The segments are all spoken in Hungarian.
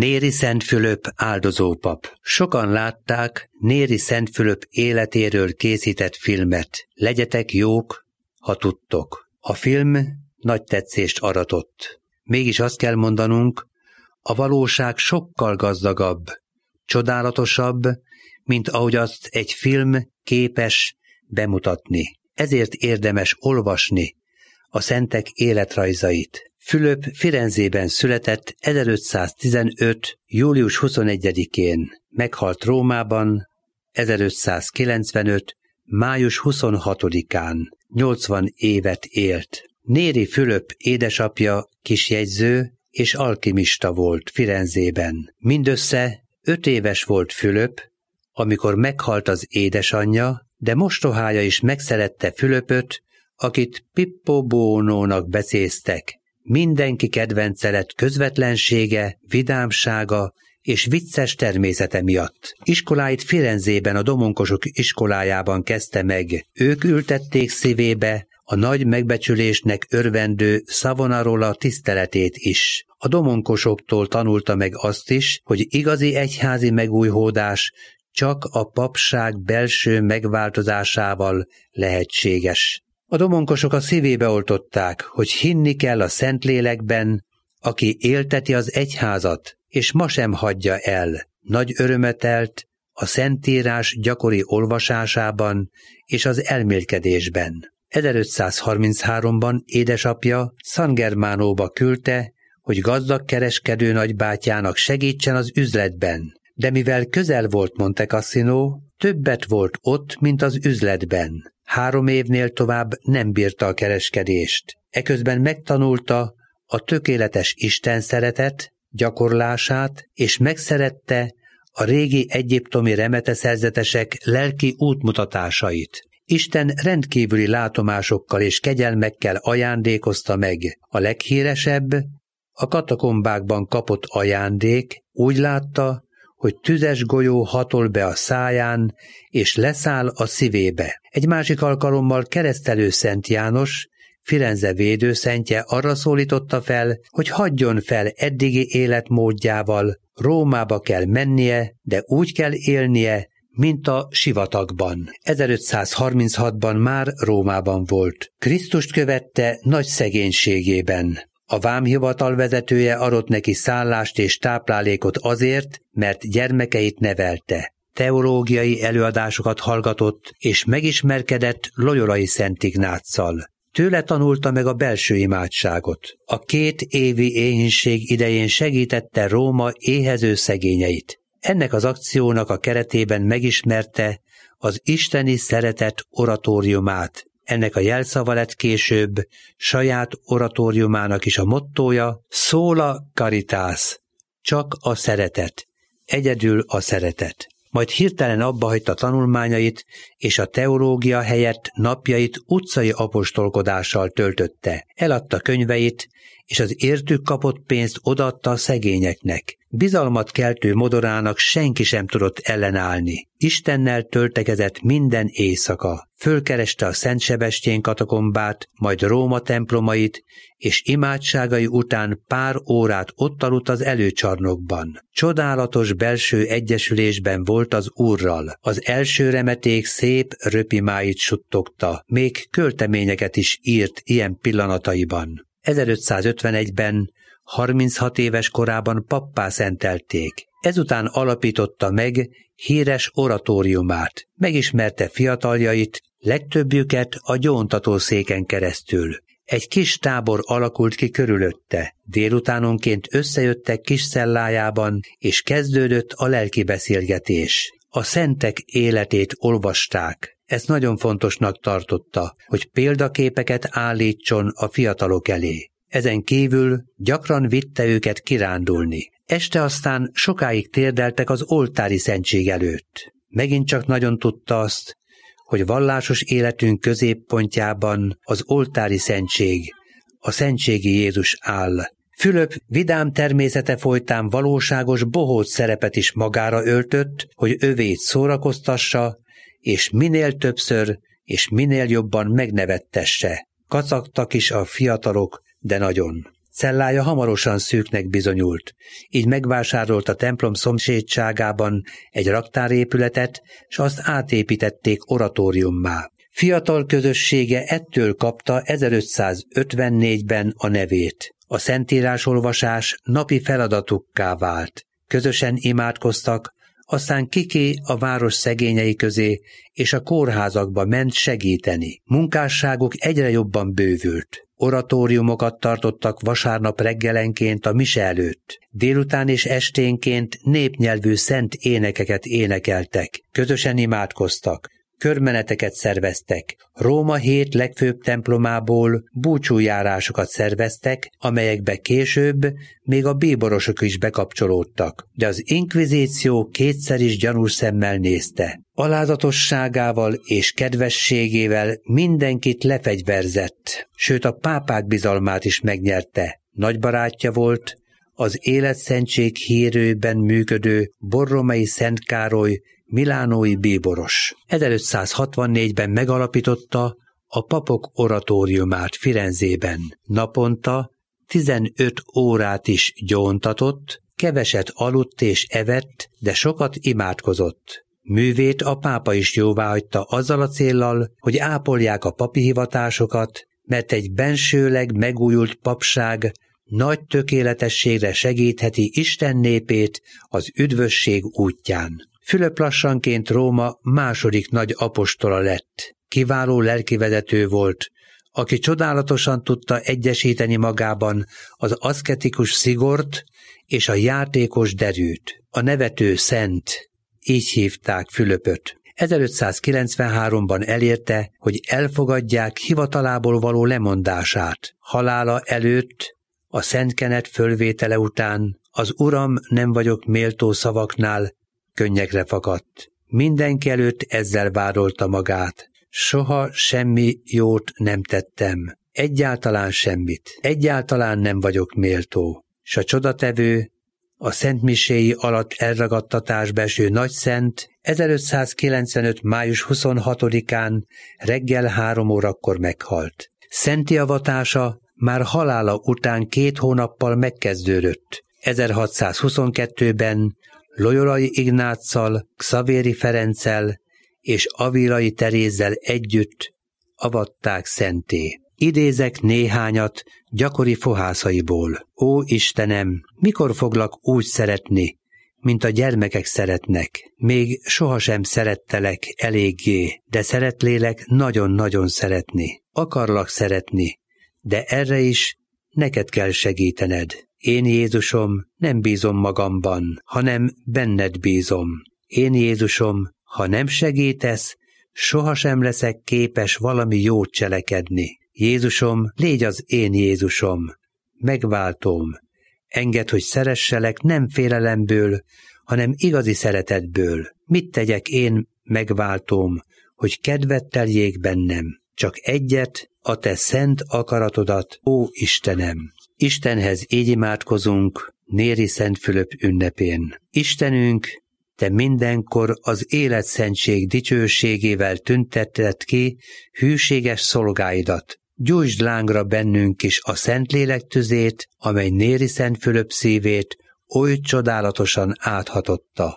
Néri Szent Fülöp áldozópap. Sokan látták Néri Szent Fülöp életéről készített filmet. Legyetek jók, ha tudtok. A film nagy tetszést aratott. Mégis azt kell mondanunk, a valóság sokkal gazdagabb, csodálatosabb, mint ahogy azt egy film képes bemutatni. Ezért érdemes olvasni a szentek életrajzait. Fülöp Firenzében született 1515. július 21-én, meghalt Rómában 1595. május 26-án, 80 évet élt. Néri Fülöp édesapja kisjegyző és alkimista volt Firenzében. Mindössze 5 éves volt Fülöp, amikor meghalt az édesanyja, de mostohája is megszerette Fülöpöt, akit Pippo Buonónak becéztek. Mindenki kedvence lett közvetlensége, vidámsága és vicces természete miatt. Iskoláit Firenzében a domonkosok iskolájában kezdte meg. Ők ültették szívébe a nagy megbecsülésnek örvendő Savonarola tiszteletét is. A domonkosoktól tanulta meg azt is, hogy igazi egyházi megújhódás csak a papság belső megváltozásával lehetséges. A domonkosok a szívébe oltották, hogy hinni kell a Szentlélekben, aki élteti az egyházat, és ma sem hagyja el. Nagy örömet elt a Szentírás gyakori olvasásában és az elmélkedésben. 1533-ban édesapja San Germánóba küldte, hogy gazdag kereskedő nagybátyjának segítsen az üzletben. De mivel közel volt Monte Cassino, többet volt ott, mint az üzletben. 3 évnél tovább nem bírta a kereskedést. Eközben megtanulta a tökéletes Isten szeretet gyakorlását, és megszerette a régi egyiptomi remeteszerzetesek lelki útmutatásait. Isten rendkívüli látomásokkal és kegyelmekkel ajándékozta meg. A leghíresebb a katakombákban kapott ajándék. Úgy látta, hogy tüzes golyó hatol be a száján, és leszáll a szívébe. Egy másik alkalommal Keresztelő Szent János, Firenze védőszentje arra szólította fel, hogy hagyjon fel eddigi életmódjával, Rómába kell mennie, de úgy kell élnie, mint a sivatagban. 1536-ban már Rómában volt. Krisztust követte nagy szegénységében. A vámhivatal vezetője adott neki szállást és táplálékot azért, mert gyermekeit nevelte. Teológiai előadásokat hallgatott, és megismerkedett Loyolai Szent Ignáccal. Tőle tanulta meg a belső imádságot. A 2 évi éhínség idején segítette Róma éhező szegényeit. Ennek az akciónak a keretében megismerte az isteni szeretet oratóriumát. Ennek a jelszava lett később saját oratóriumának is a mottója: Sola Caritas, csak a szeretet, egyedül a szeretet. Majd hirtelen abbahagyta tanulmányait, és a teológia helyett napjait utcai apostolkodással töltötte. Eladta könyveit, és az értük kapott pénzt odaadta a szegényeknek. Bizalmat keltő modorának senki sem tudott ellenállni. Istennel töltekezett minden éjszaka. Fölkereste a Szent Sebestyén katakombát, majd Róma templomait, és imádságai után pár órát ott aludt az előcsarnokban. Csodálatos belső egyesülésben volt az Úrral. Az első remeték szép röpimáit suttogta, még költeményeket is írt ilyen pillanataiban. 1551-ben 36 éves korában pappá szentelték. Ezután alapította meg híres oratóriumát. Megismerte fiataljait, legtöbbjüket a gyóntatószéken keresztül. Egy kis tábor alakult ki körülötte. Délutánonként összejöttek kis cellájában, és kezdődött a lelki beszélgetés. A szentek életét olvasták. Ezt nagyon fontosnak tartotta, hogy példaképeket állítson a fiatalok elé. Ezen kívül gyakran vitte őket kirándulni. Este aztán sokáig térdeltek az oltári szentség előtt. Megint csak nagyon tudta azt, hogy vallásos életünk középpontjában az oltári szentség, a szentségi Jézus áll. Fülöp vidám természete folytán valóságos bohóc szerepet is magára öltött, hogy övét szórakoztassa, és minél többször és minél jobban megnevettesse. Kacagtak is a fiatalok, de nagyon. Cellája hamarosan szűknek bizonyult, így megvásárolt a templom szomszédságában egy raktárépületet, s azt átépítették oratóriummá. Fiatal közössége ettől kapta 1554-ben a nevét. A szentírásolvasás napi feladatukká vált. Közösen imádkoztak, aztán Kiki a város szegényei közé és a kórházakba ment segíteni. Munkásságuk egyre jobban bővült. Oratóriumokat tartottak vasárnap reggelenként a mise előtt. Délután és esténként népnyelvű szent énekeket énekeltek. Közösen imádkoztak. Körmeneteket szerveztek. Róma 7 legfőbb templomából búcsújárásokat szerveztek, amelyekbe később még a bíborosok is bekapcsolódtak. De az inkvizíció kétszer is gyanús szemmel nézte. Alázatosságával és kedvességével mindenkit lefegyverzett, sőt a pápák bizalmát is megnyerte. Nagy barátja volt az életszentség hírőben működő Borromei Szent Károly milánói bíboros. 1564-ben megalapította a papok oratóriumát Firenzében. Naponta 15 órát is gyóntatott, keveset aludt és evett, de sokat imádkozott. Művét a pápa is jóváhagyta azzal a céllal, hogy ápolják a papi hivatásokat, mert egy bensőleg megújult papság nagy tökéletességre segítheti Isten népét az üdvösség útján. Fülöp lassanként Róma második nagy apostola lett. Kiváló lelkivezető volt, aki csodálatosan tudta egyesíteni magában az aszketikus szigort és a játékos derűt. A nevető szent, így hívták Fülöpöt. 1593-ban elérte, hogy elfogadják hivatalából való lemondását. Halála előtt, a szentkenet fölvétele után az Uram, nem vagyok méltó szavaknál könnyekre fakadt. Mindenki előtt ezzel vádolta magát. Soha semmi jót nem tettem. Egyáltalán semmit. Egyáltalán nem vagyok méltó. S a csodatevő, a szentmiséi alatt elragadtatásba eső nagyszent 1595. május 26-án reggel 3 órakor meghalt. Szenti avatása már halála után 2 hónappal megkezdődött. 1622-ben Loyolai Ignáccal, Xavéri Ferenccel és Avilai Terézzel együtt avatták szenté. Idézek néhányat gyakori fohászaiból. Ó Istenem, mikor foglak úgy szeretni, mint a gyermekek szeretnek? Még sohasem szerettelek eléggé, de szeretlélek nagyon-nagyon szeretni. Akarlak szeretni, de erre is neked kell segítened. Én, Jézusom, nem bízom magamban, hanem benned bízom. Én, Jézusom, ha nem segítesz, sohasem leszek képes valami jót cselekedni. Jézusom, légy az én Jézusom, megváltóm. Engedd, hogy szeresselek nem félelemből, hanem igazi szeretetből. Mit tegyek én, megváltóm, hogy kedvet teljék bennem? Csak egyet, a te szent akaratodat, ó Istenem! Istenhez így imádkozunk Néri Szent Fülöp ünnepén. Istenünk, te mindenkor az életszentség dicsőségével tüntetted ki hűséges szolgáidat. Gyújtsd lángra bennünk is a Szentlélek tüzét, amely Néri Szent Fülöp szívét oly csodálatosan áthatotta.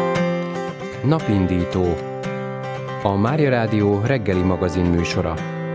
Napindító. A Mária Rádió reggeli magazin műsora.